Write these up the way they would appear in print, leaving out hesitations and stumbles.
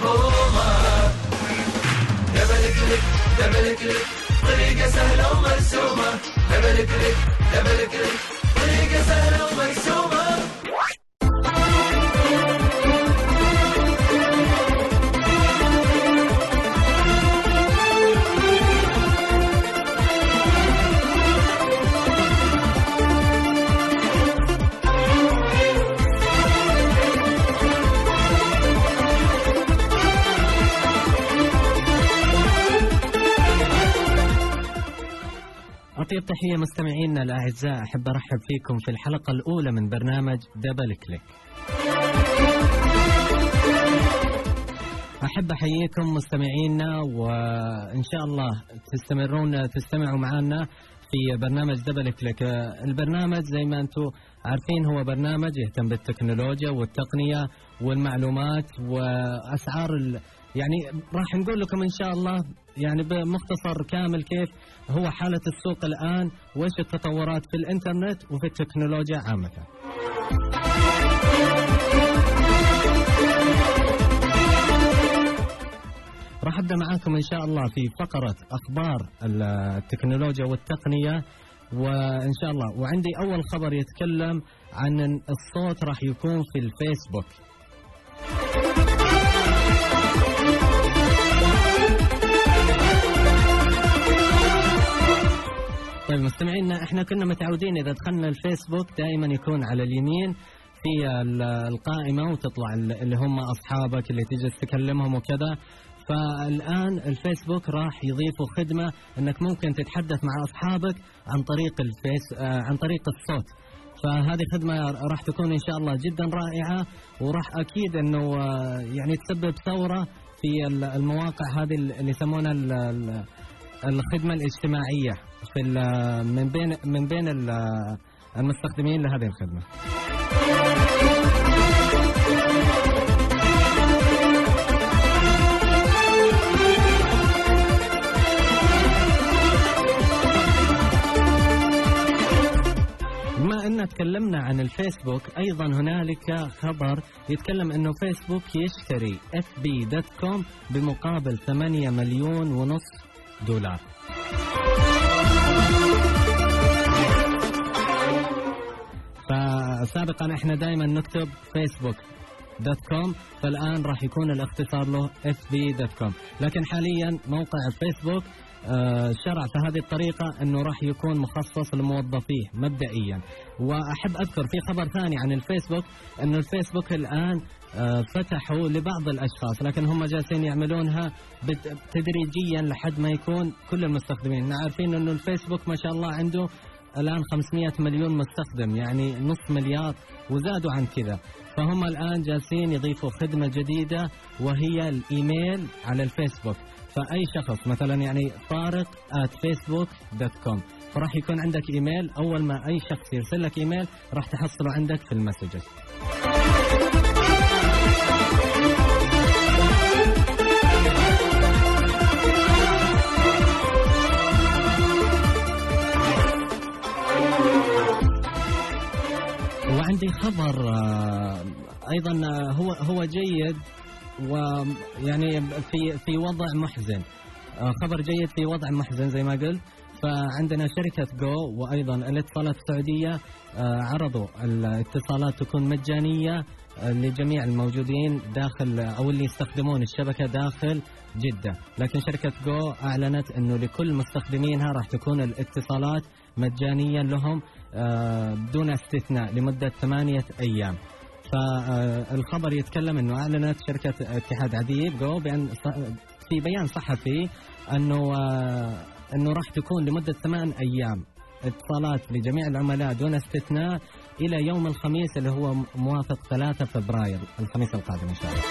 مفهومة. دبل كليك دبل كليك طريقة سهلة ومرسومة. دبل كليك دبل كليك طريقة سهلة ومرسومة. أطيب تحية مستمعينا الأعزاء، أحب أرحب فيكم في الحلقة الأولى من برنامج دبل كليك. أحب أحييكم مستمعينا، وإن شاء الله تستمعوا معنا في برنامج دبل كليك. البرنامج زي ما أنتم عارفين هو برنامج يهتم بالتكنولوجيا والتقنية والمعلومات وأسعار يعني راح نقول لكم إن شاء الله يعني بمختصر كامل كيف هو حالة السوق الآن، وإيش التطورات في الإنترنت وفي التكنولوجيا عامة. راح أبدأ معاكم إن شاء الله في فقرة أخبار التكنولوجيا والتقنية، وإن شاء الله وعندي أول خبر يتكلم عن الصوت راح يكون في الفيسبوك. طيب مستمعينا، احنا كنا متعودين اذا دخلنا الفيسبوك دائما يكون على اليمين في القائمة وتطلع اللي هم اصحابك اللي تجلس تكلمهم وكذا. فالان الفيسبوك راح يضيفوا خدمة انك ممكن تتحدث مع اصحابك عن طريق الصوت. فهذه خدمة راح تكون ان شاء الله جدا رائعة، وراح اكيد انه يعني تسبب ثورة في المواقع هذه اللي يسمونها الخدمة الاجتماعية في من بين المستخدمين لهذه الخدمة. بما أن تكلمنا عن الفيسبوك، أيضا هنالك خبر يتكلم أنه فيسبوك يشتري fb.com بمقابل 8.5 مليون دولار. فسابقا احنا دائما نكتب facebook.com، فالآن راح يكون الاختصار له fb.com، لكن حاليا موقع الفيسبوك شرع في هذه الطريقة أنه راح يكون مخصص لموظفيه مبدئيا. وأحب أذكر في خبر ثاني عن الفيسبوك أنه الفيسبوك الآن فتحوا لبعض الأشخاص، لكن هم جالسين يعملونها تدريجيا لحد ما يكون كل المستخدمين. عارفين أنه الفيسبوك ما شاء الله عنده الآن 500 مليون مستخدم، يعني نصف مليار وزادوا عن كذا. فهم الآن جالسين يضيفوا خدمة جديدة وهي الإيميل على الفيسبوك. فأي شخص مثلا يعني طارق@facebook.com، فراح يكون عندك إيميل، أول ما أي شخص يرسل لك إيميل راح تحصله عندك في المسجز. وعندي خبر أيضا هو جيد، ويعني في وضع محزن. خبر جيد في وضع محزن زي ما قلت. فعندنا شركة جو وأيضا الاتصالات السعودية عرضوا الاتصالات تكون مجانية لجميع الموجودين داخل أو اللي يستخدمون الشبكة داخل جدة، لكن شركة جو أعلنت أنه لكل مستخدمينها راح تكون الاتصالات مجانية لهم بدون استثناء لمدة 8 أيام. فالخبر يتكلم أنه أعلنت شركة اتحاد عديد جو في بيان صحفي أنه راح تكون لمدة 8 أيام اتصالات لجميع العملاء دون استثناء إلى يوم الخميس اللي هو موافق 3 فبراير، الخميس القادم إن شاء الله.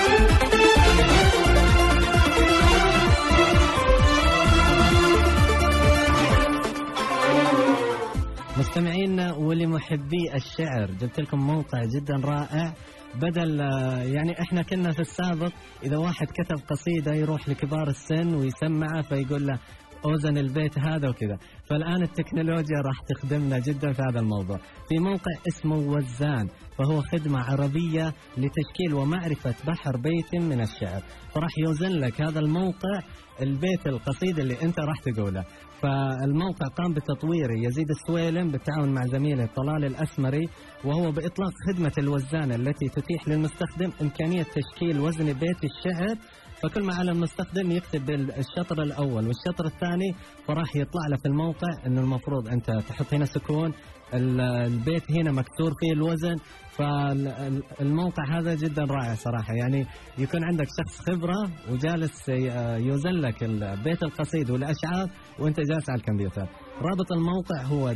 مستمعينا ولمحبي الشعر، جبت لكم موقع جدا رائع. بدل يعني احنا كنا في السابق اذا واحد كتب قصيدة يروح لكبار السن ويسمعها فيقول له أوزن البيت هذا وكذا. فالآن التكنولوجيا راح تخدمنا جدا في هذا الموضوع. في موقع اسمه وزان، فهو خدمة عربية لتشكيل ومعرفة بحر بيت من الشعر، فراح يوزن لك هذا الموقع البيت القصيد اللي أنت راح تقوله. فالموقع قام بتطويره يزيد السويلم بالتعاون مع زميله طلال الأسمري، وهو بإطلاق خدمة الوزانة التي تتيح للمستخدم إمكانية تشكيل وزن بيت الشعر. فكل ما على المستخدم يكتب الشطر الأول والشطر الثاني، فراح يطلع له في الموقع إنه المفروض أنت تحط هنا سكون، البيت هنا مكسور فيه الوزن. فالموقع هذا جدا رائع صراحة، يعني يكون عندك شخص خبرة وجالس يوزن لك البيت القصيد والأشعار وأنت جالس على الكمبيوتر. رابط الموقع هو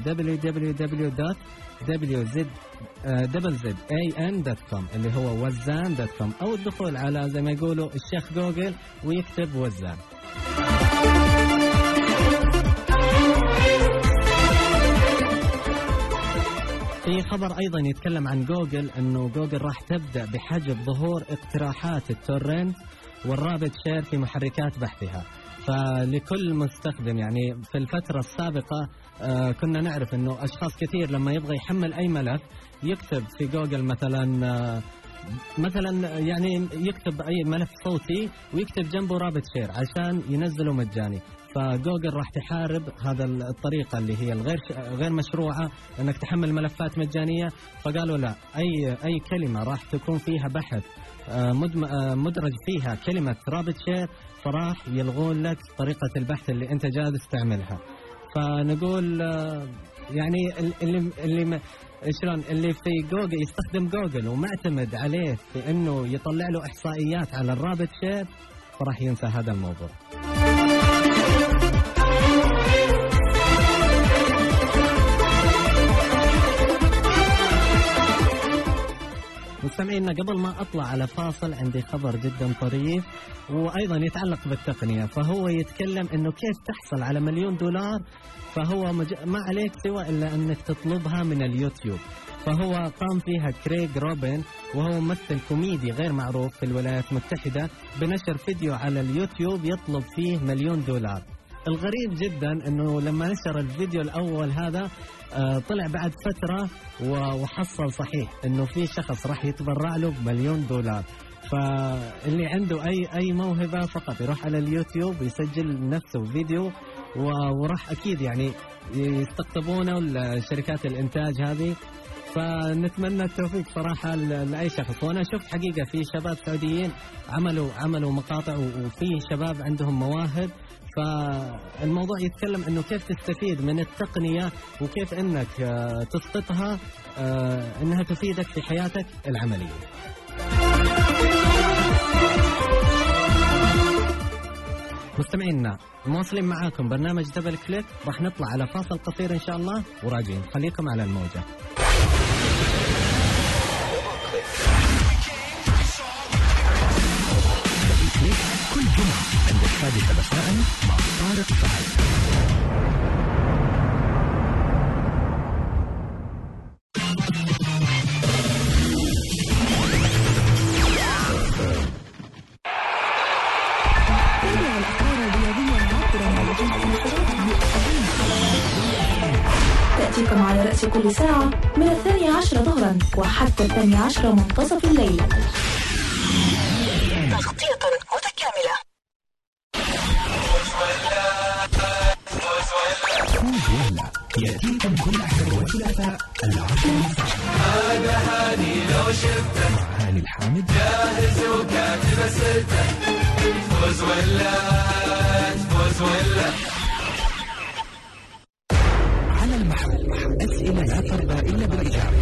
www.wzan.com اللي هو وزان.com، أو الدخول على زي ما يقولوا الشيخ جوجل ويكتب وزان. في خبر أيضا يتكلم عن جوجل، أنه جوجل راح تبدأ بحجب ظهور اقتراحات التورنت والرابط شير في محركات بحثها. فلكل مستخدم، يعني في الفترة السابقة كنا نعرف أنه أشخاص كثير لما يبغى يحمل أي ملف يكتب في جوجل مثلا يعني يكتب أي ملف صوتي ويكتب جنبه رابط شير عشان ينزله مجاني. فجوجل راح تحارب هذا الطريقة اللي هي غير مشروعة انك تحمل ملفات مجانية. فقالوا لا، اي كلمة راح تكون فيها بحث مدرج فيها كلمة رابط شير، فراح يلغون لك طريقة البحث اللي انت جالس تعملها. فنقول يعني اللي في جوجل يستخدم جوجل ومعتمد عليه في انه يطلع له احصائيات على الرابط شير، فراح ينسى هذا الموضوع. مستمعينا، قبل ما أطلع على فاصل عندي خبر جدا طريف وأيضا يتعلق بالتقنية. فهو يتكلم أنه كيف تحصل على $1,000,000، فهو ما عليك سوى إلا أنك تطلبها من اليوتيوب. فهو قام فيها كريغ روبن، وهو ممثل كوميدي غير معروف في الولايات المتحدة، بنشر فيديو على اليوتيوب يطلب فيه $1,000,000. الغريب جدا أنه لما نشر الفيديو الأول هذا طلع بعد فترة وحصل صحيح أنه في شخص راح يتبرع له $1,000,000. فاللي عنده أي موهبة فقط يروح على اليوتيوب ويسجل نفسه فيديو، وراح أكيد يعني يستقطبونه لشركات الإنتاج هذه. فنتمنى التوفيق صراحة لأي شخص. وأنا شفت حقيقة في شباب سعوديين عملوا مقاطع، وفي شباب عندهم مواهب. فالموضوع يتكلم انه كيف تستفيد من التقنية وكيف انك تسقطها انها تفيدك في حياتك العملية. مستمعينا، مواصلين معاكم برنامج دبل كليك. راح نطلع على فاصل قصير ان شاء الله وراجعين، خليكم على الموجة. كل جمعة عند 11 مساء مع طارق فهد. تأتيكم على رأس كل ساعة من 12 ظهرا وحتى 12 منتصف الليل، تغطية متكاملة. يأتيكم كل أحد وثلاثاء 10 هذا هاني لو شفته مع هاني الحامد، جاهز وكاتب أسئلته، فوز ولا تفوز ولا على المحل. أسئلة لا ترضى إلا بالإجابة.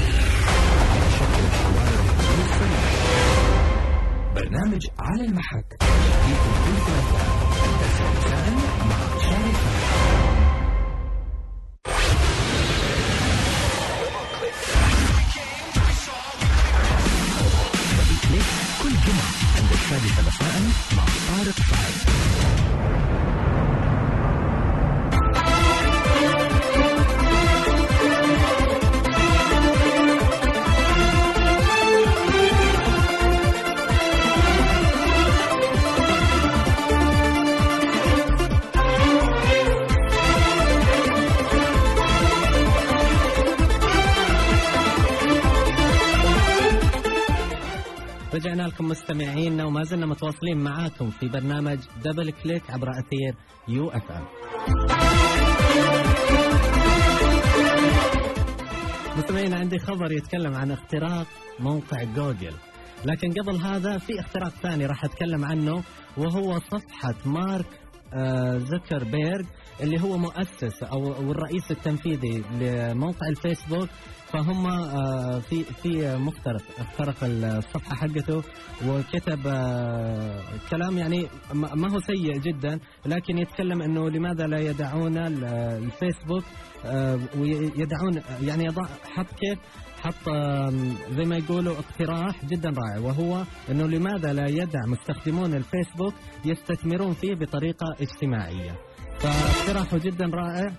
برنامج على المحك يأتيكم كل ثلاثاء 9 مساء مع شارفة. كل جمعة عند 11 مساء مع طارق فهد. رجعنا لكم مستمعينا وما زلنا متواصلين معاكم في برنامج دبل كليك عبر أثير UFM. مستمعينا عندي خبر يتكلم عن اختراق موقع جوجل، لكن قبل هذا في اختراق ثاني راح أتكلم عنه، وهو صفحة مارك زوكربيرغ اللي هو مؤسس أو الرئيس التنفيذي لموقع الفيسبوك. فهم في اخترق الصفحة حقته وكتب كلام يعني ما هو سيء جدا، لكن يتكلم انه لماذا لا يدعون الفيسبوك ويدعون يعني حط زي ما يقولوا اقتراح جدا رائع، وهو انه لماذا لا يدع مستخدمون الفيسبوك يستثمرون فيه بطريقة اجتماعية. فاقتراحه جدا رائع،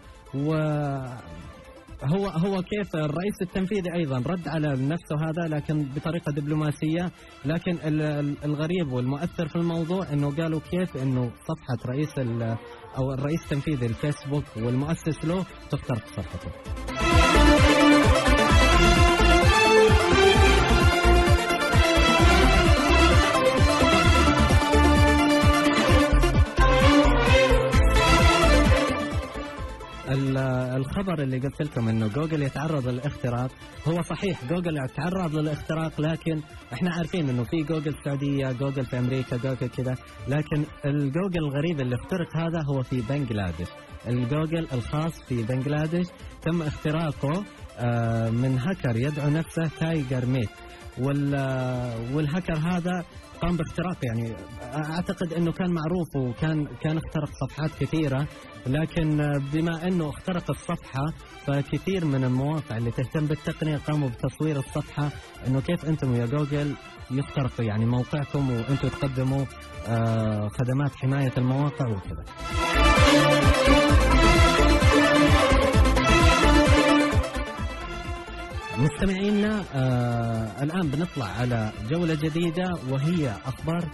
هو كيف الرئيس التنفيذي أيضا رد على نفسه هذا لكن بطريقة دبلوماسية. لكن الغريب والمؤثر في الموضوع إنه قالوا كيف إنه صفحة الرئيس التنفيذي الفيسبوك والمؤسس له تخترق صفحته. الخبر اللي قلت لكم انه جوجل يتعرض للاختراق هو صحيح، جوجل يتعرض للاختراق، لكن احنا عارفين انه في جوجل السعودية، جوجل في امريكا، جوجل كذا، لكن الجوجل الغريب اللي اخترق هذا هو في بنغلاديش. الجوجل الخاص في بنغلاديش تم اختراقه من هاكر يدعو نفسه تايجر ميت، والهاكر هذا قام باختراق، يعني اعتقد انه كان معروف وكان اخترق صفحات كثيرة، لكن بما انه اخترق الصفحة فكثير من المواقع اللي تهتم بالتقنية قاموا بتصوير الصفحة انه كيف انتم يا جوجل يخترقوا يعني موقعكم وانتم تقدموا خدمات حماية المواقع وكذا. مستمعينا الآن بنطلع على جولة جديدة، وهي أخبار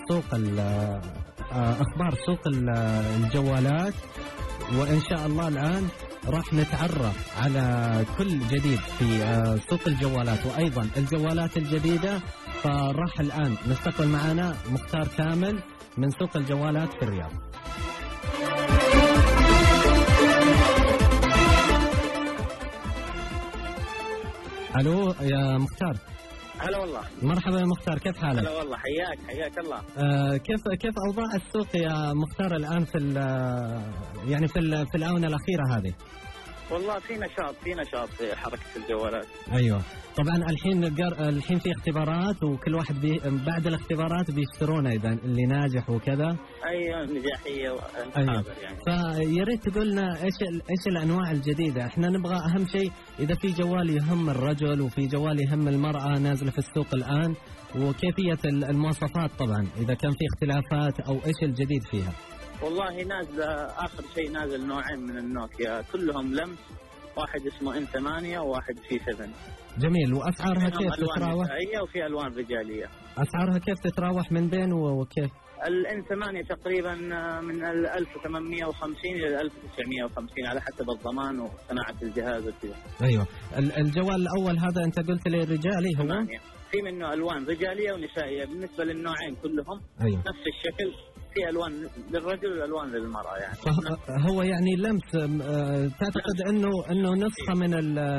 سوق الجوالات، وإن شاء الله الآن راح نتعرف على كل جديد في سوق الجوالات وأيضا الجوالات الجديدة. فراح الآن نستقبل معنا مختار كامل من سوق الجوالات في الرياض. الو يا مختار. هلا والله. مرحبا يا مختار، كيف حالك؟ هلا والله، حياك الله. كيف اوضاع السوق يا مختار الان في الاونه الاخيره هذه؟ والله في نشاط في حركه الجوالات. ايوه طبعا الحين في اختبارات، وكل واحد بعد الاختبارات بيشترون ايضا اللي ناجح وكذا. ايوه نجاحيه أيوة. يعني فيا ريت تقول لنا ايش الانواع الجديده. احنا نبغى اهم شيء اذا في جوال يهم الرجل وفي جوال يهم المراه نازله في السوق الان، وكيفيه المواصفات طبعا اذا كان في اختلافات او ايش الجديد فيها. والله نازله اخر شيء نازل نوعين من النوكيا كلهم لمس، واحد اسمه N8 وواحد C7. جميل. واسعارها كيف تتراوح؟ وفي الوان رجاليه. اسعارها كيف تتراوح من بين وكيف؟ N8 تقريبا من 1850 الى 1950 على حسب الضمان وصناعه الجهاز وكذا. ايوه. الجوال الاول هذا انت قلت لي رجالي هو؟ 8. في منه الوان رجاليه ونسائيه، بالنسبه للنوعين كلهم أيوة. نفس الشكل، في الوان للرجل والالوان للمراه يعني. هو يعني لمس تعتقد انه نسخه من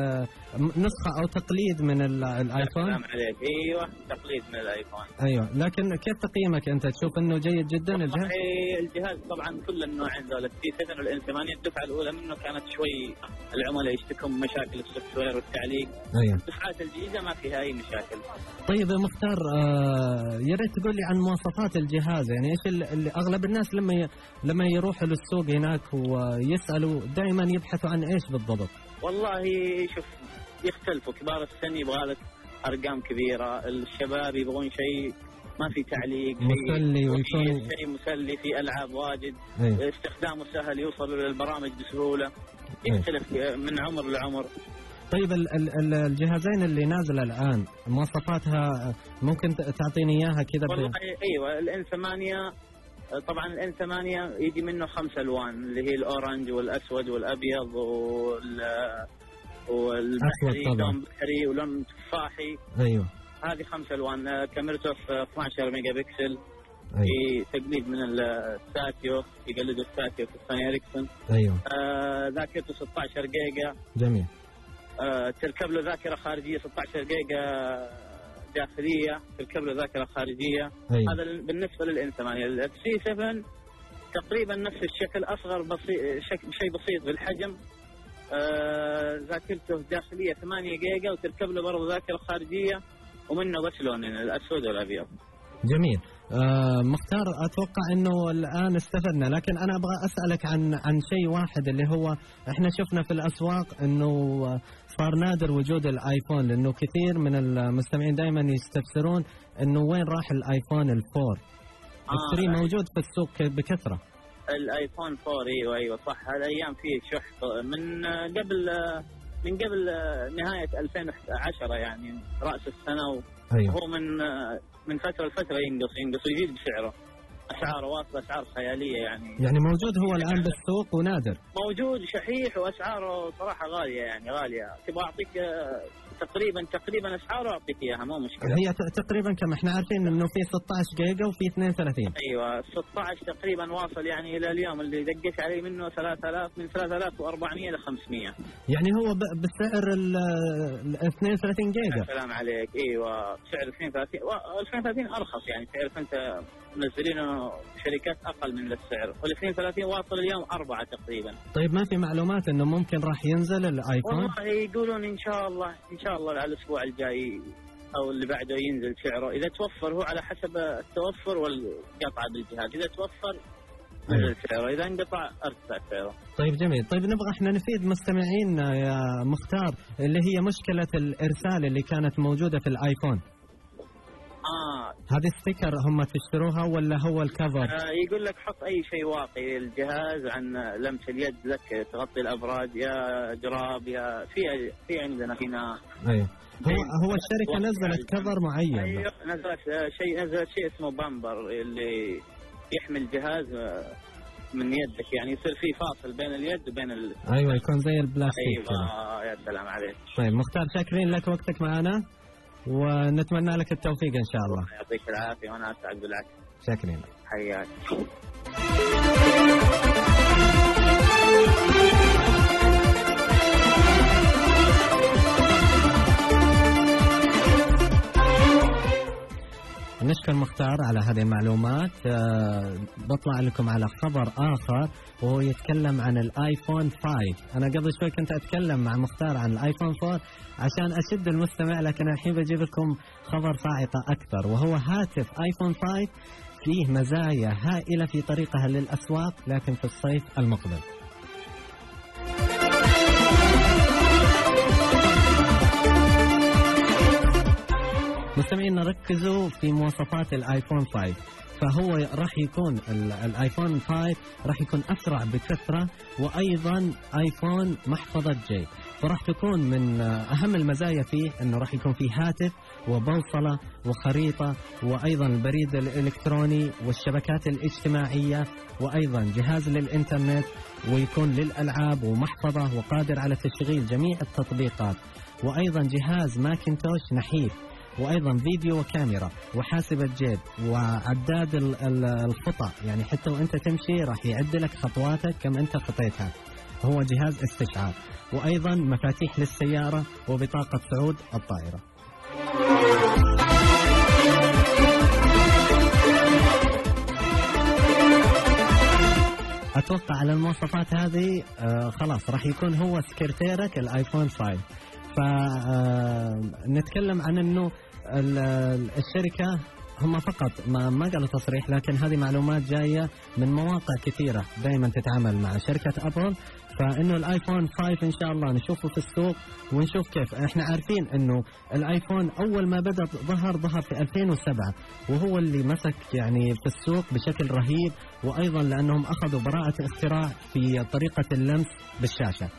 نسخه او تقليد من الايفون؟ سلام عليك. ايوه تقليد من الايفون. ايوه. لكن كيف تقييمك انت؟ تشوف انه جيد جدا الجهاز؟ الجهاز طبعا كل النوعين ذول الC7 والN8 الدفعه الاولى منه كانت شوي العملاء يشتكون من مشاكل السوفت وير والتعليق. ايوه. الدفعات الجديده ما فيها اي مشاكل. طيب يا مختار يا ريت تقول لي عن مواصفات الجهاز، يعني ايش اللي اغلب الناس لما يروحوا للسوق هناك ويسالوا دائما يبحثوا عن ايش بالضبط؟ والله شوف يختلفوا، كبار السن يبغى لك ارقام كبيره، الشباب يبغون شيء ما في تعليق، مسلي ويكون شيء مسلي، في العاب واجد. أيه. استخدامه سهل، يوصل للبرامج بسهوله، يختلف من عمر لعمر. طيب الجهازين اللي نازله الان مواصفاتها ممكن تعطيني اياها كذا؟ والله ايوه الN8 طبعا الN8 يجي منه 5 الوان اللي هي الاورنج والاسود والابيض والبحري، لون بحري ولون تفاحي. ايوه. هذه 5 ألوان، كاميرته في 12 ميجا بكسل، أيوة. في تقليد من الساتيو، يقلدوا الساتيو في السوني إريكسون. أيوه. ذاكرته 16 جيجا. جميل. تركب له ذاكرة خارجية 16 جيجا داخلية، تركب له ذاكرة خارجية. أيوه. هذا بالنسبة للإنثى. السي 7 تقريبا نفس الشكل، أصغر شيء بسيط بالحجم. ذاكرته داخلية 8 جيجا، وتركب له برضه ذاكرة خارجية، ومنه بس لونين، الأسود والأبيض. جميل. مختار، أتوقع أنه الآن استفدنا، لكن أنا أبغى أسألك عن شيء واحد، اللي هو إحنا شفنا في الأسواق أنه صار نادر وجود الآيفون، لأنه كثير من المستمعين دائما يستفسرون أنه وين راح الآيفون الفور. الثري موجود في السوق بكثرة. الآيفون 4 أيوة صح. هالأيام فيه شح من قبل نهاية 2010 يعني رأس السنة. أيوة. وهو من فترة لفترة ينقص ويزيد بسعره. أسعاره واصلة، أسعار خيالية يعني موجود هو الآن بالسوق ونادر. موجود شحيح، وأسعاره صراحة غالية، يعني غالية. تبغى أعطيك تقريبا أسعاره أعطيك إياها، مو مشكلة. هي تقريبا كم؟ إحنا عارفين إنه في 16 جيجا وفي 32. أيوة 16 تقريبا واصل يعني إلى اليوم اللي دقيت عليه منه 3000، من 3400 ل 500. يعني هو بسعر ال 32 جيجا. السلام عليك. أيوة سعر 32 أرخص، يعني تعرف أنت منزلينه شركات أقل من السعر، وال 32 واصل اليوم 4 تقريبا. طيب ما في معلومات إنه ممكن راح ينزل الآيفون؟ والله يقولون إن شاء الله على الأسبوع الجاي أو اللي بعده ينزل سعره، إذا توفر. هو على حسب التوفر والقطعة بالجهاز، إذا توفر نزل سعره، إذا انقطع ارتفع سعره. طيب جميل. طيب نبغى احنا نفيد مستمعينا يا مختار، اللي هي مشكلة الإرسال اللي كانت موجودة في الآيفون. هذه ستيكر هم تشتروها ولا هو الكفر؟ يقول لك حط أي شيء واقي الجهاز عن لمس اليد لك، تغطي الأبراج يا جراب يا في عندنا هنا. أيوه. هو الشركة نزلت كفر معين. أيوه نزلت شيء اسمه بامبر، اللي يحمي الجهاز من يدك، يعني يصير في فاصل بين اليد وبين أيوه يكون زي البلاستيك. أيوه يا سلام عليك. طيب مختار، شاكرين لك وقتك معنا، ونتمنى لك التوفيق إن شاء الله. يعطيك العافية، وأنا أسعد بالعكس. شاكرين. حياك. نشكر مختار على هذه المعلومات. بطلع لكم على خبر آخر، وهو يتكلم عن الآيفون 5. أنا قبل شوي كنت أتكلم مع مختار عن الآيفون 4 عشان أشد المستمع، لكن الحين بجيب لكم خبر صاعقة أكثر، وهو هاتف آيفون 5 فيه مزايا هائلة في طريقها للأسواق، لكن في الصيف المقبل. مستمعينا ركزوا في مواصفات الآيفون 5. فهو راح يكون الآيفون 5 راح يكون أسرع بكثرة، وأيضا آيفون محفظة جيب. فراح تكون من أهم المزايا فيه أنه راح يكون فيه هاتف وبوصلة وخريطة، وأيضا البريد الإلكتروني والشبكات الاجتماعية، وأيضا جهاز للإنترنت، ويكون للألعاب، ومحفظة، وقادر على تشغيل جميع التطبيقات، وأيضا جهاز ماكنتوش نحيف، وأيضا فيديو وكاميرا وحاسبة جيب وعداد الخطى، يعني حتى وأنت تمشي راح يعد لك خطواتك كم أنت خطيتها. هو جهاز استشعار، وأيضا مفاتيح للسيارة وبطاقة صعود الطائرة. أتوقع على المواصفات هذه خلاص راح يكون هو سكرتيرك الآيفون 5. فنتكلم عن أنه الشركة هم فقط ما قالوا تصريح، لكن هذه معلومات جاية من مواقع كثيرة دائما تتعامل مع شركة أبل، فإنه الآيفون 5 إن شاء الله نشوفه في السوق ونشوف كيف. إحنا عارفين إنه الآيفون أول ما بدأ ظهر في 2007، وهو اللي مسك يعني في السوق بشكل رهيب، وأيضا لأنهم أخذوا براءة اختراع في طريقة اللمس بالشاشة.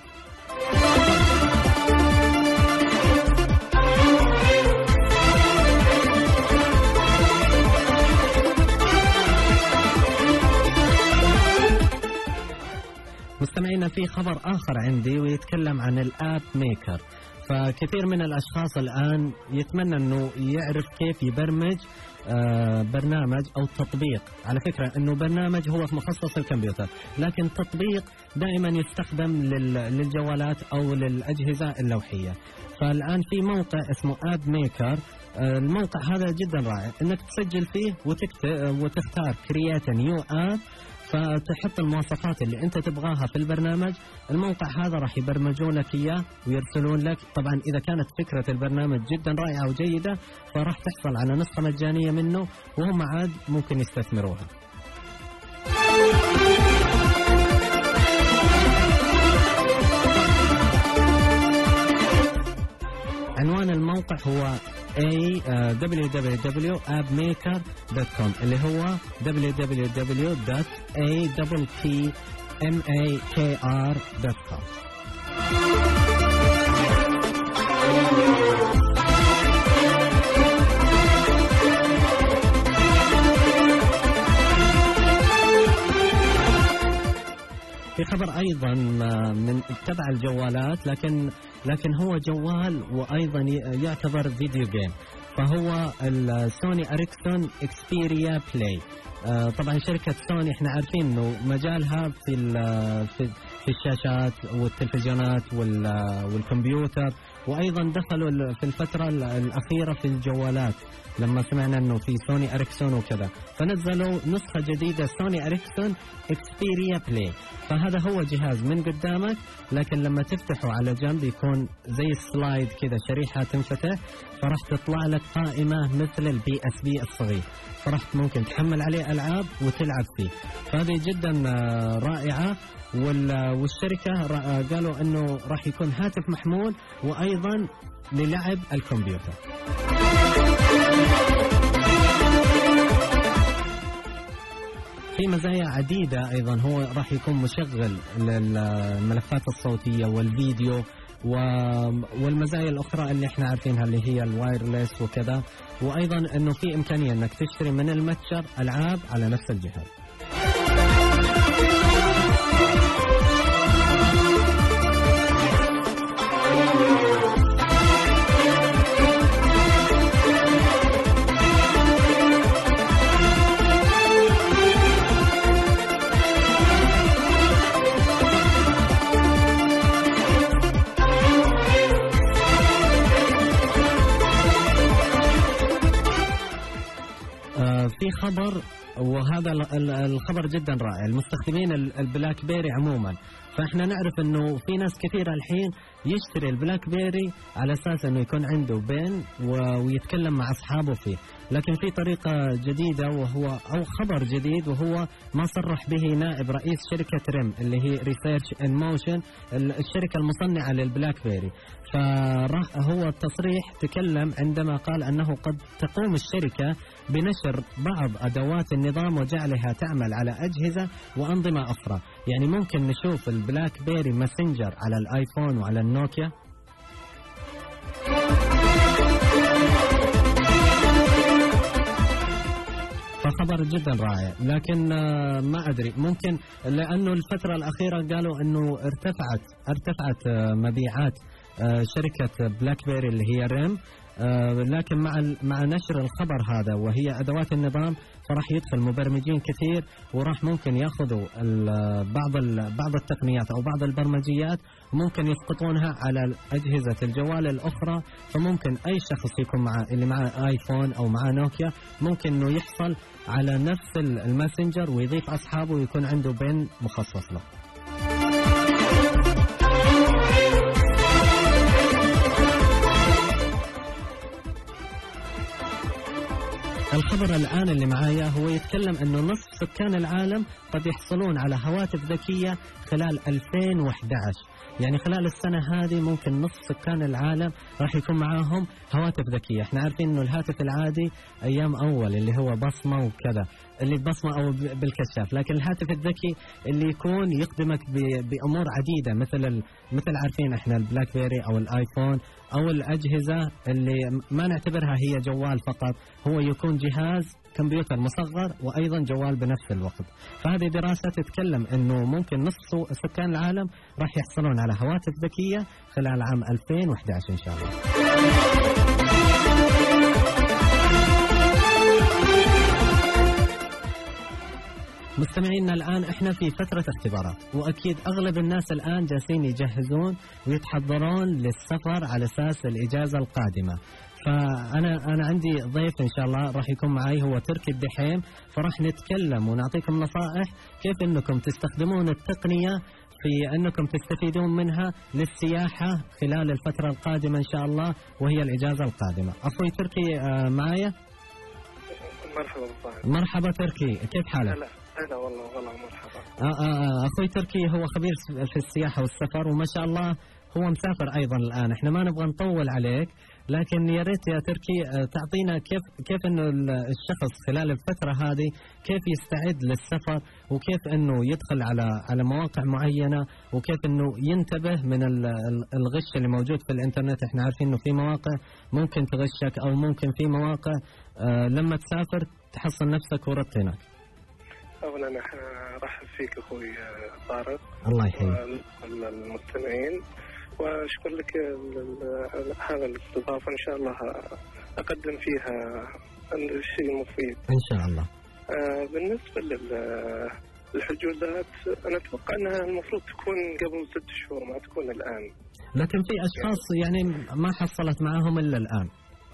مستمعينا في خبر آخر عندي، ويتكلم عن الآب ميكر. فكثير من الأشخاص الآن يتمنى أنه يعرف كيف يبرمج برنامج أو تطبيق. على فكرة أنه برنامج هو مخصص الكمبيوتر، لكن تطبيق دائما يستخدم للجوالات أو للأجهزة اللوحية. فالآن في موقع اسمه آب ميكر. الموقع هذا جدا رائع، أنك تسجل فيه وتختار Create a New App، فتحط المواصفات اللي أنت تبغاها في البرنامج. الموقع هذا راح يبرمجون لك إياه ويرسلون لك. طبعا إذا كانت فكرة البرنامج جدا رائعة وجيدة فراح تحصل على نسخة مجانية منه، وهم عاد ممكن يستثمروها. عنوان الموقع هو www.appmaker.com اللي هو www.appmaker.com. في خبر أيضا من تبع الجوالات، لكن هو جوال وأيضا يعتبر فيديو جيم، فهو السوني أريكسون إكسبيريا بلاي. طبعا شركة سوني احنا عارفين انه مجالها في الشاشات والتلفزيونات والكمبيوتر، وايضا دخلوا في الفترة الأخيرة في الجوالات لما سمعنا انه في سوني أريكسون وكذا، فنزلوا نسخة جديدة سوني أريكسون إكسبيريا بلاي. فهذا هو جهاز من قدامك، لكن لما تفتحه على جنب يكون زي السلايد كذا، شريحة تنفتح، فراح تطلع لك قائمة مثل البي اس بي الصغير، فراح ممكن تحمل عليه ألعاب وتلعب فيه. فهذه جدا رائعة. والشركة قالوا انه راح يكون هاتف محمول وايضا للعب الكمبيوتر. في مزايا عديدة أيضا، هو راح يكون مشغل للملفات الصوتية والفيديو والمزايا الأخرى اللي احنا عارفينها اللي هي الوايرلس وكذا، وأيضا أنه في إمكانية أنك تشتري من المتجر ألعاب على نفس الجهاز. في خبر، وهذا الخبر جدا رائع، المستخدمين البلاك بيري عموما. فاحنا نعرف انه في ناس كثيرة الحين يشتري البلاك بيري على اساس انه يكون عنده بين ويتكلم مع اصحابه فيه، لكن في طريقة جديدة او خبر جديد، وهو ما صرح به نائب رئيس شركة ريم اللي هي ريسيرش ان موشن، الشركة المصنعة للبلاك بيري. فهو التصريح تكلم عندما قال انه قد تقوم الشركة بنشر بعض ادوات النظام وجعلها تعمل على اجهزة وانظمة اخرى. يعني ممكن نشوف البلاك بيري ماسنجر على الايفون وعلى النوكيا. فخبر جدا رائع، لكن ما أدري، ممكن لأنه الفترة الأخيرة قالوا أنه ارتفعت مبيعات شركة بلاك بيري اللي هي ريم، لكن مع نشر الخبر هذا وهي أدوات النظام فراح يدخل مبرمجين كثير، وراح ممكن يأخذوا بعض التقنيات أو بعض البرمجيات ممكن يسقطونها على أجهزة الجوال الأخرى. فممكن أي شخص يكون اللي معه آيفون أو معه نوكيا ممكن إنه يحصل على نفس الماسنجر ويضيف أصحابه ويكون عنده بين مخصص له. الخبر الآن اللي معايا هو يتكلم أنه نصف سكان العالم قد يحصلون على هواتف ذكية خلال 2011. يعني خلال السنة هذه ممكن نصف سكان العالم راح يكون معاهم هواتف ذكية. احنا عارفين أنه الهاتف العادي أيام أول اللي هو بصمة وكذا، اللي ببصمة أو بالكشاف، لكن الهاتف الذكي اللي يكون يخدمك بأمور عديدة، مثل عارفين احنا البلاك بيري أو الآيفون أو الأجهزة اللي ما نعتبرها هي جوال فقط، هو يكون جهاز كمبيوتر مصغر وأيضا جوال بنفس الوقت. فهذه دراسة تتكلم أنه ممكن نصف سكان العالم راح يحصلون على هواتف ذكية خلال عام 2011 إن شاء الله. مستمعينا الآن احنا في فترة اختبارات، وأكيد أغلب الناس الآن جالسين يجهزون ويتحضرون للسفر على أساس الإجازة القادمة. فأنا عندي ضيف إن شاء الله راح يكون معي، هو تركي الدحيم، فراح نتكلم ونعطيكم نصائح كيف أنكم تستخدمون التقنية في أنكم تستفيدون منها للسياحة خلال الفترة القادمة إن شاء الله، وهي الإجازة القادمة. أخوي تركي معايا؟ مرحبا صاحب. مرحبا تركي، كيف حالك؟ هلا والله مرحبا. أخوي تركي هو خبير في السياحة والسفر، وما شاء الله هو مسافر أيضا الآن. إحنا ما نبغى نطول عليك، لكن يا ريت يا تركي تعطينا كيف إنه الشخص خلال الفترة هذه كيف يستعد للسفر، وكيف إنه يدخل على مواقع معينة، وكيف إنه ينتبه من الغش اللي موجود في الإنترنت. إحنا عارفين إنه في مواقع ممكن تغشك، أو ممكن في مواقع لما تسافر تحصل نفسك ورطت هناك. أولا أرحب فيك أخوي طارق. الله يحييك. المستمعين، وأشكر لك هذا الاستضافة، إن شاء الله أقدم فيها الشيء المفيد إن شاء الله. بالنسبة للحجوزات أنا أتوقع أنها المفروض تكون قبل 6 شهور، ما تكون الآن. لكن في أشخاص يعني ما حصلت معهم إلا الآن.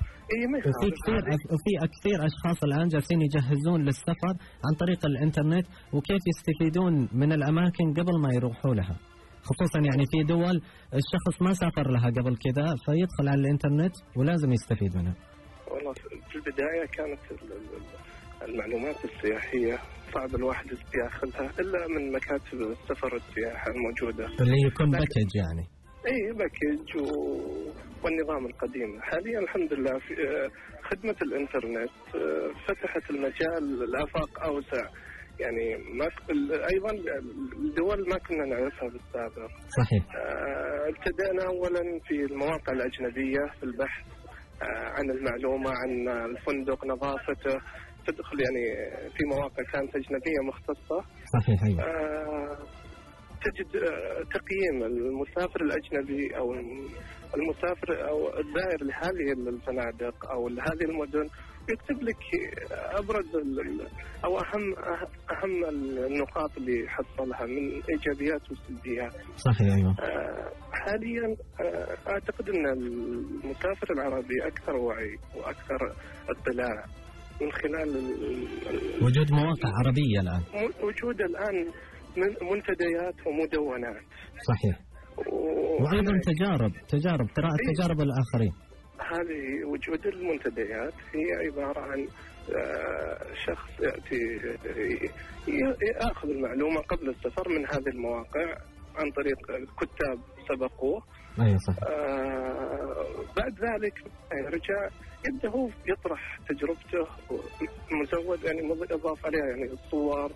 وفي كثير أشخاص الآن جالسين يجهزون للسفر عن طريق الإنترنت، وكيف يستفيدون من الأماكن قبل ما يروحوا لها، خصوصا يعني في دول الشخص ما سافر لها قبل كذا، فيدخل على الإنترنت ولازم يستفيد منها. والله في البداية كانت المعلومات السياحية صعب الواحد ياخذها إلا من مكاتب السفر والسياحة الموجودة، اللي يكون باكج يعني. اي باكج والنظام القديم. حاليا الحمد لله في خدمة الانترنت فتحت المجال الآفاق أوسع، يعني ما أيضا الدول ما كنا نعرفها بالسابق. صحيح. ابتدأنا أولا في المواقع الأجنبية في البحث عن المعلومة عن الفندق، نظافته، تدخل يعني في مواقع كانت أجنبية مختصة. صحيح. أيوة. تجد تقييم المسافر الأجنبي أو المسافر أو الزائر لهذه الفنادق أو لهذه المدن، يكتب لك أبرز أو أهم النقاط اللي حصلها من إيجابيات وسلبيات. صحيح. أيوة. حاليا أعتقد أن المسافر العربي أكثر وعي وأكثر اطلاع من خلال وجود مواقع عربية الآن. وجود الآن منتديات ومدونات. صحيح. وأيضا تجارب قراءة تجارب الآخرين. هذه وجود المنتديات هي عبارة عن شخص يأتي يأخذ المعلومة قبل السفر من هذه المواقع عن طريق كتاب سبقوه. أيوة صح. بعد ذلك يرجع يبدأ هو يطرح تجربته مزود، يعني إضاف عليها يعني الصور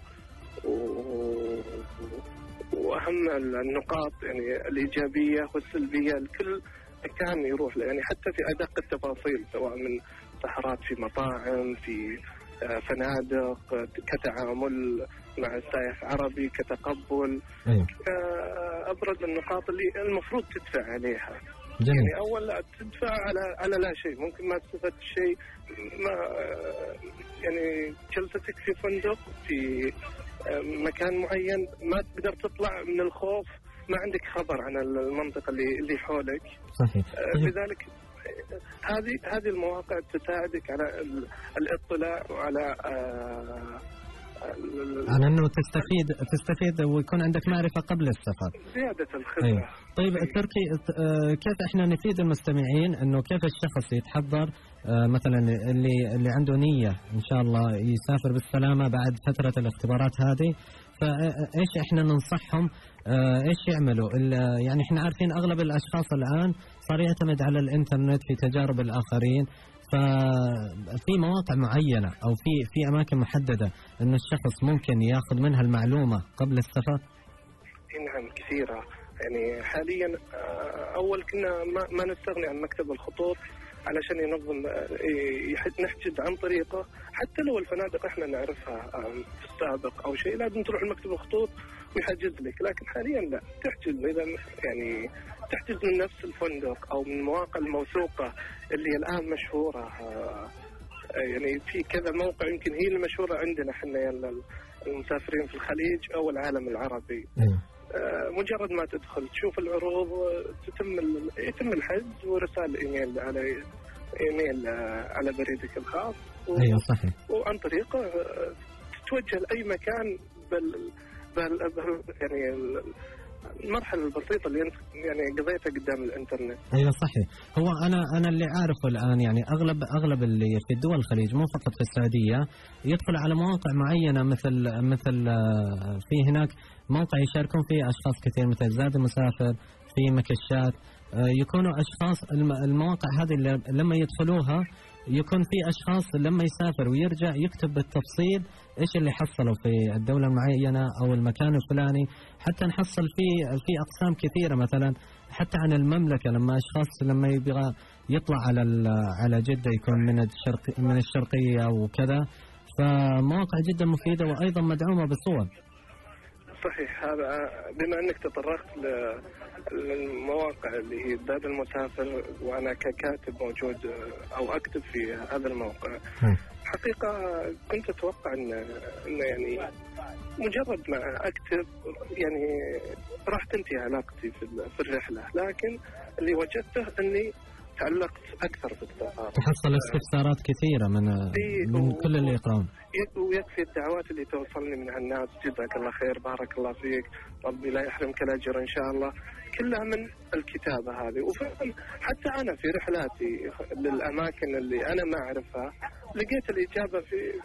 وأهم النقاط يعني الإيجابية والسلبية لكل مكان يروح له، يعني حتى في أدق التفاصيل، سواء من سهرات في مطاعم، في فنادق، كتعامل مع السائح عربي، كتقبل. أبرز النقاط اللي المفروض تدفع عليها. جميل. يعني أول تدفع على لا شيء، ممكن ما تستفاد شيء، ما يعني جلستك في فندق في مكان معين ما تقدر تطلع من الخوف، ما عندك خبر عن المنطقة اللي حولك. صحيح. لذلك هذه المواقع تساعدك على الاطلاع وعلى عن أنه تستفيد ويكون عندك معرفة قبل السفر، زيادة الخبرة. أيوة. طيب تركي، كيف احنا نفيد المستمعين انه كيف الشخص يتحضر مثلا اللي عنده نية ان شاء الله يسافر بالسلامة بعد فترة الاختبارات هذه، فايش احنا ننصحهم ايش يعملوا؟ يعني احنا عارفين اغلب الاشخاص الان صار يعتمد على الإنترنت في تجارب الآخرين. ففي مواقع معينة أو في أماكن محددة إنه الشخص ممكن يأخذ منها المعلومة قبل السفر. نعم كثيرة. يعني حاليا أول كنا ما نستغني عن مكتب الخطوط علشان ينظم نحجز عن طريقه، حتى لو الفنادق احنا نعرفها في السابق او شيء لازم تروح لمكتب الخطوط ويحجز لك، لكن حاليا لا، تحجز اذا يعني تحجز من نفس الفندق او من المواقع الموثوقه اللي الان مشهوره. يعني في كذا موقع يمكن هي المشهوره عندنا احنا المسافرين في الخليج او العالم العربي. مجرد ما تدخل تشوف العروض يتم الحجز ورسالة ايميل على بريدك الخاص. ايوه صحيح. وعن طريقه تتوجه لاي مكان يعني المرحله البسيطه اللي انت يعني قضيتها قدام الانترنت. ايوه صحيح. هو انا اللي اعرفه الان يعني اغلب اللي في الدول الخليج مو فقط في السعوديه يدخل على مواقع معينه مثل في هناك موقع يشاركون فيه اشخاص كثير مثل زاد المسافر، في مكشات، يكونوا اشخاص المواقع هذه لما يدخلوها يكون في اشخاص لما يسافر ويرجع يكتب بالتفصيل ايش اللي حصلوا في الدولة المعينة او المكان الفلاني، حتى نحصل في اقسام كثيرة مثلا حتى عن المملكة لما اشخاص لما يبغى يطلع على جدة يكون من الشرقية وكذا، فمواقع جدا مفيدة وايضا مدعومة بصور. صحيح. هذا بما انك تطرقت للمواقع اللي هي زاد المسافر وانا ككاتب موجود او اكتب في هذا الموقع، حقيقة كنت اتوقع ان يعني مجرد ما اكتب يعني راح تنتهي علاقتي في الرحلة، لكن اللي وجدته اني تعلقت اكثر بالسفر. تحصل استفسارات كثيرة من كل اللي يقرأون. ويكفي الدعوات اللي توصلني من الناس، جزاك الله خير، بارك الله فيك، ربي لا يحرمك الأجر إن شاء الله، كلها من الكتابة هذه. وفعلا حتى أنا في رحلاتي للأماكن اللي أنا ما أعرفها لقيت الإجابة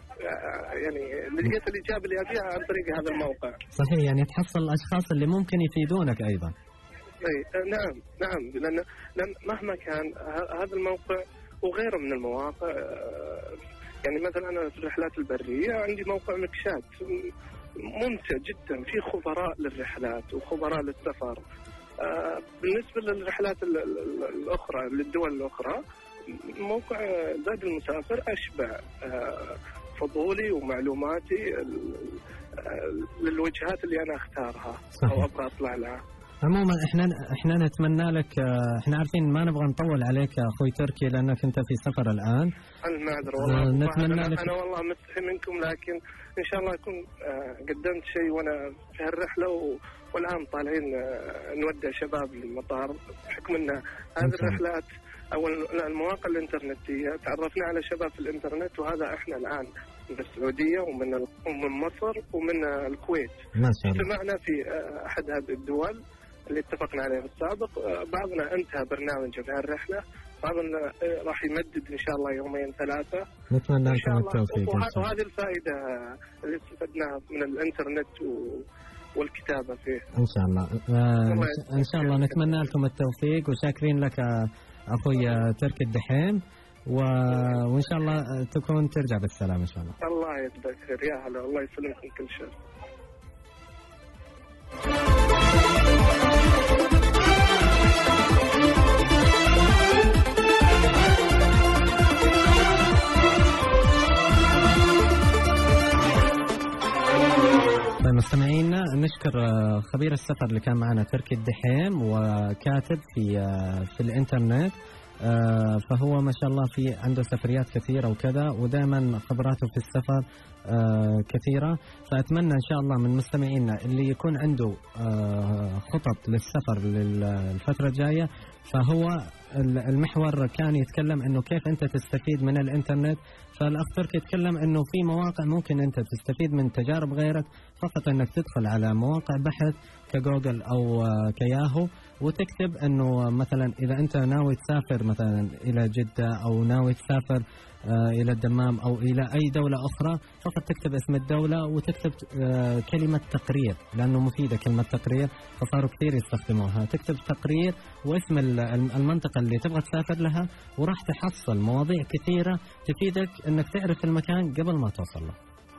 لقيت الإجابة اللي أبيها عن طريق هذا الموقع. صحيح. يعني تحصل الأشخاص اللي ممكن يفيدونك أيضا. نعم لأن مهما كان هذا الموقع وغيره من المواقع، يعني مثلا أنا في الرحلات البرية عندي موقع مكشات ممتع جدا، في خبراء للرحلات وخبراء للسفر. بالنسبة للرحلات الأخرى للدول الأخرى، موقع زاد المسافر أشبع فضولي ومعلوماتي للوجهات اللي أنا أختارها أو أبغى أطلع لها. عموما احنا نتمنى لك، احنا عارفين ما نبغى نطول عليك اخوي تركي لانك انت في سفر الان. المعذرة والله. نتمنى لك. انا والله مستحي منكم، لكن ان شاء الله اكون قدمت شيء وانا في هالرحله، والان طالعين نودع شباب للمطار، بحكم ان هذه الرحلات او المواقع الانترنتيه تعرفنا على شباب في الانترنت، وهذا احنا الان من السعوديه ومن مصر ومن الكويت. ما شاء الله. اجتمعنا في احد هذه الدول اللي اتفقنا عليه في السابق. بعضنا انتهى برنامجه في هالرحله، بعضنا راح يمدد ان شاء الله يومين ثلاثه. نتمنى لكم التوفيق. وهذه الفائده اللي استفدناها من الانترنت والكتابه فيه ان شاء الله. ان شاء الله نتمنى لكم التوفيق، وشاكرين لك اخوي تركي الدحيم، وان شاء الله تكون ترجع بالسلامه ان شاء الله. الله يجزاك خير. يا هلا، الله يسلمكم كل شيء. مستمعينا نشكر خبير السفر اللي كان معنا تركي الدحيم، وكاتب في الانترنت، فهو ما شاء الله في عنده سفريات كثيرة وكذا، ودائما خبراته في السفر كثيرة. فأتمنى إن شاء الله من مستمعينا اللي يكون عنده خطط للسفر للفترة الجاية، فهو المحور كان يتكلم إنه كيف أنت تستفيد من الإنترنت. فالأخ تركي يتكلم إنه في مواقع ممكن أنت تستفيد من تجارب غيرك، فقط إنك تدخل على مواقع بحث كجوجل أو كياهو وتكتب انه مثلا اذا انت ناوي تسافر مثلا الى جدة او ناوي تسافر الى الدمام او الى اي دولة اخرى، فقط تكتب اسم الدولة وتكتب كلمة تقرير، لانه مفيدة كلمة تقرير فصاروا كثير يستخدموها. تكتب تقرير واسم المنطقة اللي تبغى تسافر لها، وراح تحصل مواضيع كثيرة تفيدك انك تعرف المكان قبل ما توصل له.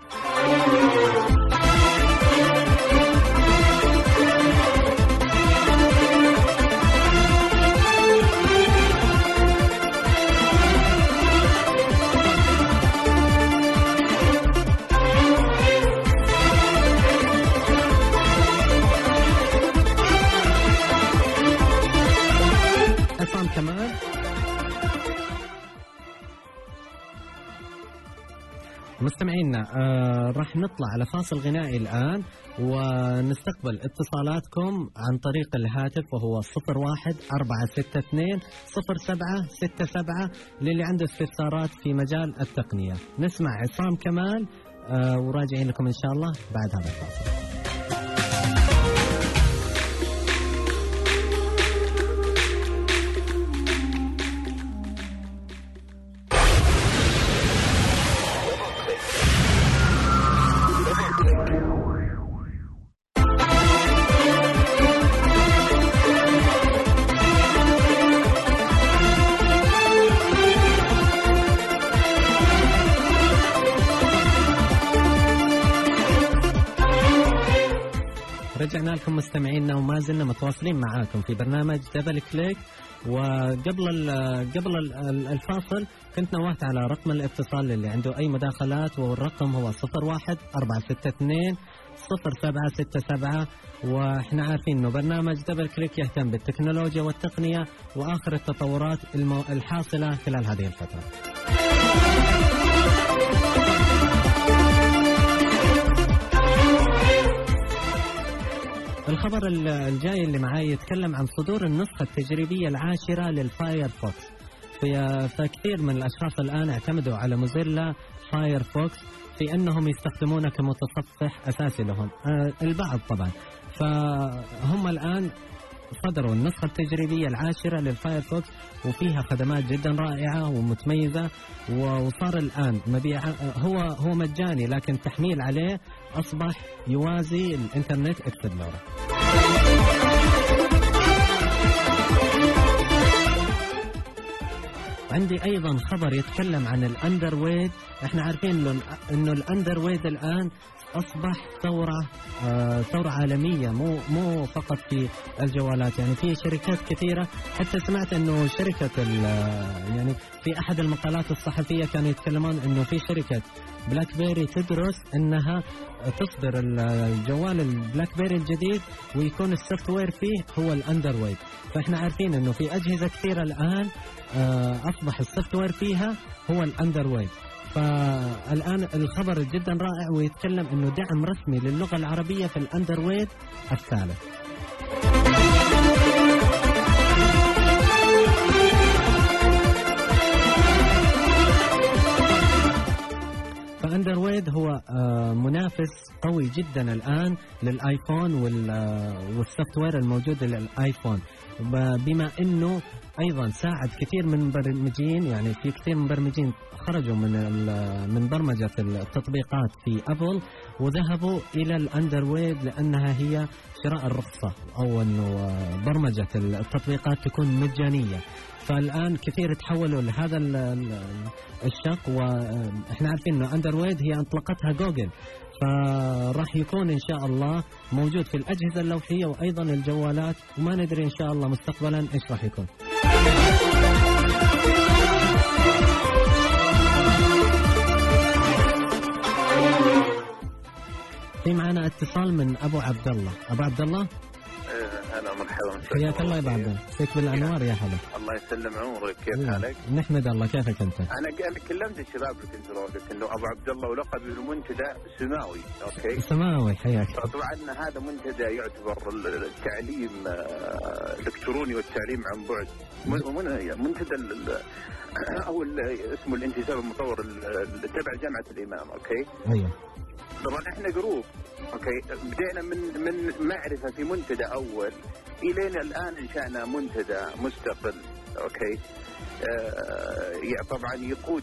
كمان مستمعينا راح نطلع على فاصل غنائي الآن، ونستقبل اتصالاتكم عن طريق الهاتف وهو 01-462-0767 للي عنده استفسارات في مجال التقنية. نسمع عصام كمال وراجعين لكم إن شاء الله بعد هذا الفاصل. رجعنا لكم مستمعينا وما زلنا متواصلين معاكم في برنامج دبل كليك. وقبل الفاصل كنت نوهت على رقم الاتصال اللي عنده أي مداخلات، والرقم هو 01-462-0767. وإحنا عارفين إنه برنامج دبل كليك يهتم بالتكنولوجيا والتقنية وآخر التطورات الحاصلة خلال هذه الفترة. الخبر الجاي اللي معاي يتكلم عن صدور النسخة التجريبية العاشرة للفايرفوكس. فكثير من الأشخاص الآن اعتمدوا على موزيلا فايرفوكس في أنهم يستخدمونه كمتصفح أساسي لهم، البعض طبعا. فهم الآن صدروا النسخة التجريبية العاشرة للفايرفوكس، وفيها خدمات جدا رائعة ومتميزة، وصار الآن هو مجاني، لكن تحميل عليه أصبح يوازي الإنترنت إكسبلورر. عندي أيضا خبر يتكلم عن الأندرويد. احنا عارفين إنه الأندرويد الآن أصبح ثورة عالمية، مو فقط في الجوالات. يعني في شركات كثيرة، حتى سمعت إنه شركة يعني في أحد المقالات الصحفية كانوا يتكلمون إنه في شركة بلاك بيري تدرس إنها تصدر الجوال البلاك بيري الجديد ويكون السوفت وير فيه هو الأندرويد. فإحنا عارفين إنه في أجهزة كثيرة الآن أصبح السوفت وير فيها هو الأندرويد. فالآن الخبر جدا رائع، ويتكلم إنه دعم رسمي للغة العربية في الأندرويد الثالث. فأندرويد هو منافس قوي جدا الآن للآيفون والسوفت وير الموجود للآيفون، بما أنه أيضا ساعد كثير من المبرمجين. يعني في كثير من المبرمجين خرجوا من برمجة التطبيقات في أبل وذهبوا إلى الأندرويد لأنها هي شراء الرخصة، أو أنه برمجة التطبيقات تكون مجانية. فالآن كثير تحولوا لهذا الشق، وإحنا عارفين أنه أندرويد هي أطلقتها جوجل، فراح يكون إن شاء الله موجود في الأجهزة اللوحية وأيضا الجوالات، وما ندري إن شاء الله مستقبلا إيش راح يكون. في معنا اتصال من أبو عبد الله. أبو عبد الله، هلا مرحبا، حياك الله يا ابو عبد الله، فيك بالانوار يا حبيبي. الله يسلم عمرك، كيف حالك؟ نحمد الله، كيفك انت؟ انا كلمت الشباب اللي كنت قلت انه ابو عبد الله ولقب بالمنتدى سماوي. اوكي سماوي، حياك. طبعا هذا منتدى يعتبر التعليم الالكتروني والتعليم عن بعد، منتدى او اسمه الانتساب المطور تبع جامعه الامام. اوكي ايوه. طبعا احنا جروب اوكي، بدينا من معرفه في منتدى اول الين الان انشانا منتدى مستقل. اوكي، طبعا يقود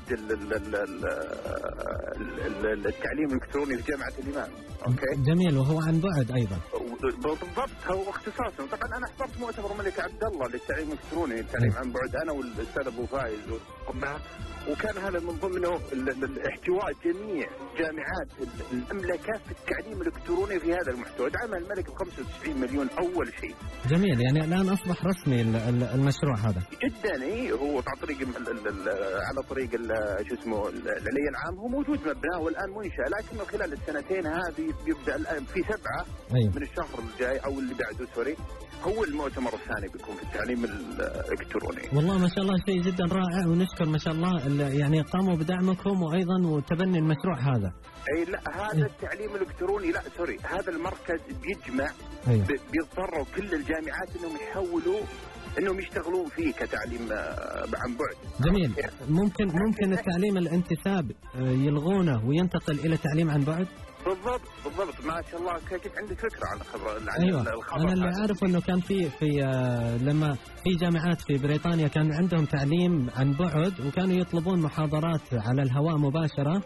التعليم الالكتروني في جامعه الامام. اوكي، جميل، وهو عن بعد ايضا. بالضبط، هو اختصاصه. طبعا انا حضرت مؤتمر الملك عبد الله للتعليم الالكتروني، التعليم عن بعد، انا والاستاذ ابو فايز وكان هذا من ضمنه احتواء جميع جامعات المملكه في التعليم الالكتروني في هذا المحتوى. دعمها الملك ب 95 مليون اول شيء. جميل، يعني الان اصبح رسمي المشروع هذا. جدا، اي هو على طريق على طريق شو اسمه العلي العام، هو موجود مبناه والان منشأ، لكنه خلال السنتين هذه بيبدا الان في 7 من الشهر الجاي او اللي بعده سوري، هو المؤتمر الثاني بيكون في التعليم الالكتروني. والله ما شاء الله شيء جدا رائع، ونشكر ما شاء الله يعني قاموا بدعمكم وايضا وتبني المشروع هذا. اي لا، هذا التعليم الالكتروني، لا سوري، هذا المركز بيجمع بيضطروا كل الجامعات انهم يحولوا انهم يشتغلون فيه كتعليم عن بعد. جميل، ممكن التعليم الانتساب يلغونه وينتقل الى تعليم عن بعد. بالضبط، ما شاء الله كنت عندك فكره عن الخبر. ايوه، انا اللي اعرف انه كان في لما في جامعات في بريطانيا كان عندهم تعليم عن بعد، وكانوا يطلبون محاضرات على الهواء مباشره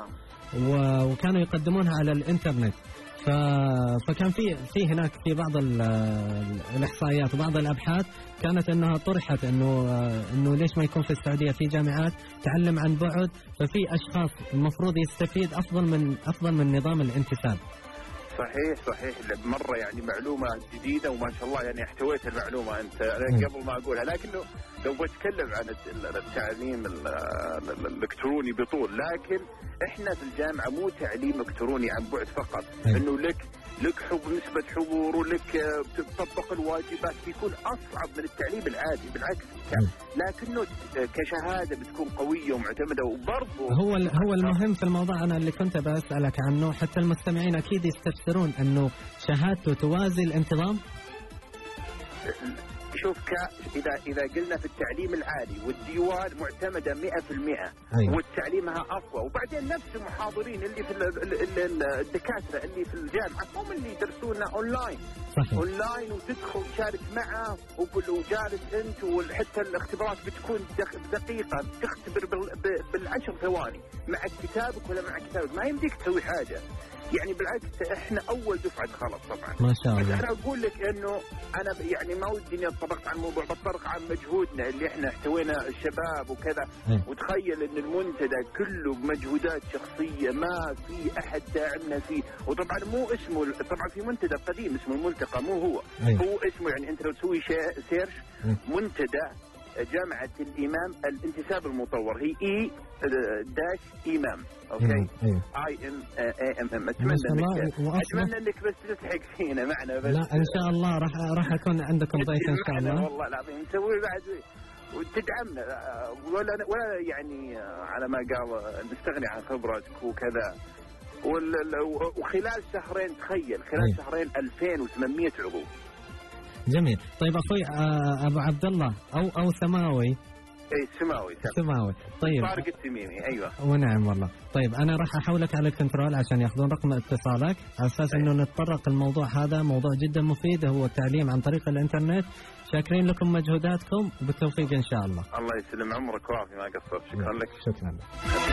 وكانوا يقدمونها على الانترنت. فكان في هناك في بعض الاحصائيات وبعض الابحاث كانت انها طرحت انه ليش ما يكون في السعوديه في جامعات تعلم عن بعد، ففي اشخاص المفروض يستفيد افضل من نظام الانتساب. صحيح مرة، يعني معلومة جديدة وما شاء الله، يعني احتويت المعلومة أنت قبل ما أقولها. لكنه لو بتكلم عن التعليم الإلكتروني بطول، لكن إحنا في الجامعة مو تعليم إلكتروني عن بعد فقط، إنه لك نسبة حضور ولك بتطبق الواجبات، بيكون أصعب من التعليم العادي بالعكس، لكنه كشهادة بتكون قوية ومعتمدة. وبرضه هو المهم في الموضوع أنا اللي كنت بسألك عنه، حتى المستمعين أكيد يستفسرون أنه شهادته توازي الانتظام. شوف، إذا قلنا في التعليم العالي والديوان معتمدة 100%، والتعليمها أقوى، وبعدين نفس المحاضرين اللي في الدكاترة اللي في الجامعة هم اللي يدرسونا أونلاين. أونلاين، وتدخل تشارك معه وجالس أنت، وحتى الاختبارات بتكون دقيقة، تختبر بالعشر ثواني مع كتابك ولا مع كتابك، ما يمديك تسوي حاجة. يعني بالعكس احنا اول دفعه خلص طبعا ما شاء الله. انا اقول لك انه انا يعني ما ودي اني اتطرقت عن الموضوع، بتطرق عن مجهودنا اللي احنا احتوينا الشباب وكذا. وتخيل ان المنتدى كله بمجهودات شخصيه، ما في احد داعمنا فيه. وطبعا مو اسمه، طبعا في منتدى قديم اسمه الملتقى، مو هو هو اسمه، يعني انت لو تسوي سيرش منتدى جامعة الإمام الانتساب المطور، هي إمام. أوكي، IMAM. أتمنى إنك بس تلحق فينا معنا بس. لا إن شاء الله راح أكون عندكم ضيف إن شاء الله. والله العظيم نسوي بعد وتدعمنا، ولا يعني على ما قال نستغني عن خبرتك وكذا. وخلال شهرين، تخيل خلال شهرين 2800 عضو. جميل. طيب اخوي ابو عبد الله او سماوي. اي سماوي. طيب طارق التميمي. ايوه ونعم والله. طيب انا راح احولك على الكنترول عشان ياخذون رقم اتصالك، على اساس انه نتطرق الموضوع هذا، موضوع جدا مفيد، هو التعليم عن طريق الانترنت. شاكرين لكم مجهوداتكم وبالتوفيق ان شاء الله. الله يسلم عمرك وعافية، ما قصرت. شكرا لك. شكرا لك.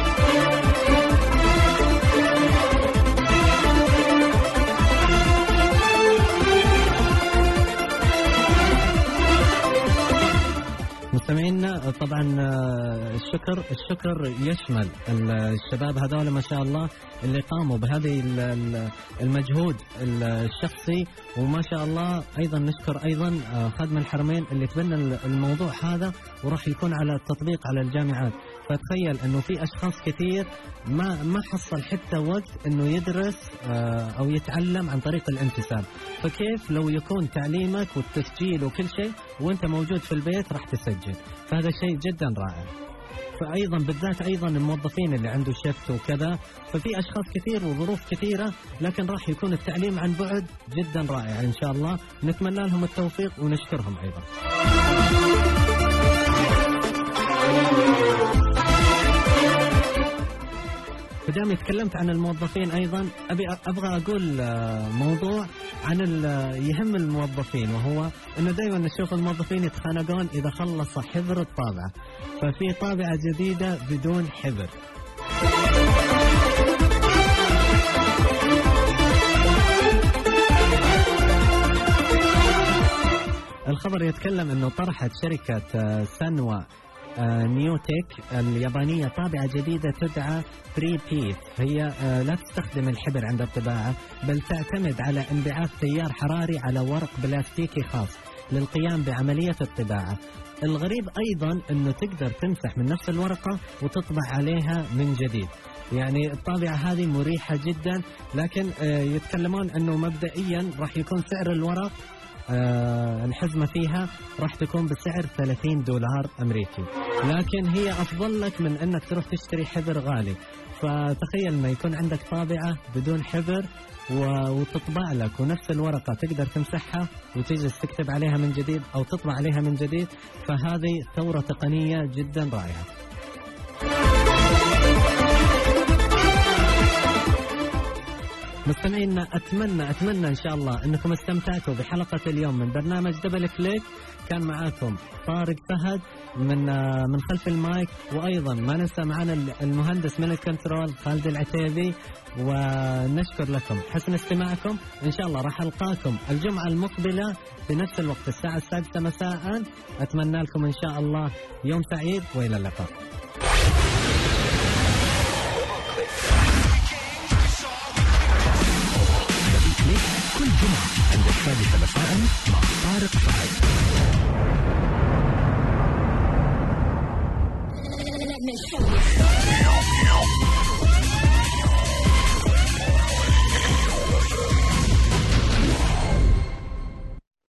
مستمعينا، طبعا الشكر يشمل الشباب هذول ما شاء الله اللي قاموا بهذه المجهود الشخصي، وما شاء الله ايضا نشكر ايضا خادم الحرمين اللي تبنى الموضوع هذا، وراح يكون على التطبيق على الجامعات. فتخيل انه في اشخاص كثير ما حصل حتى وقت انه يدرس او يتعلم عن طريق الانتساب، فكيف لو يكون تعليمك والتسجيل وكل شيء وانت موجود في البيت راح تسجل؟ فهذا شيء جدا رائع. فايضا بالذات ايضا الموظفين اللي عنده شفت وكذا، ففي اشخاص كثير وظروف كثيره، لكن راح يكون التعليم عن بعد جدا رائع ان شاء الله. نتمنى لهم التوفيق ونشكرهم ايضا. في ودامي تكلمت عن الموظفين أيضا أبغى أقول موضوع عن يهم الموظفين، وهو أنه دائما نشوف الموظفين يتخانقون إذا خلص حبر الطابعة، ففي طابعة جديدة بدون حبر. الخبر يتكلم أنه طرحت شركة سانوا نيوتك اليابانية طابعة جديدة تدعى بريبيث. هي لا تستخدم الحبر عند الطباعة، بل تعتمد على انبعاث تيار حراري على ورق بلاستيكي خاص للقيام بعملية الطباعة. الغريب أيضا أنه تقدر تمسح من نفس الورقة وتطبع عليها من جديد. يعني الطابعة هذه مريحة جدا، لكن يتكلمون أنه مبدئيا راح يكون سعر الورق الحزمة فيها راح تكون بسعر $30 أمريكي، لكن هي أفضل لك من أنك تروح تشتري حبر غالي. فتخيل ما يكون عندك طابعة بدون حبر وتطبع لك، ونفس الورقة تقدر تمسحها وتجلس تكتب عليها من جديد أو تطبع عليها من جديد، فهذه ثورة تقنية جدا رائعة. مستمعينا أتمنى إن شاء الله أنكم استمتعتوا بحلقة اليوم من برنامج دبل كليك. كان معاكم طارق فهد من خلف المايك، وأيضا ما ننسى معنا المهندس من الكنترول خالد العتيبي. ونشكر لكم حسن استماعكم. إن شاء الله راح ألقاكم الجمعة المقبلة بنفس الوقت الساعة 6 مساء. أتمنى لكم إن شاء الله يوم سعيد، وإلى اللقاء. كل جمعة عند 6 مساء مع طارق فهد.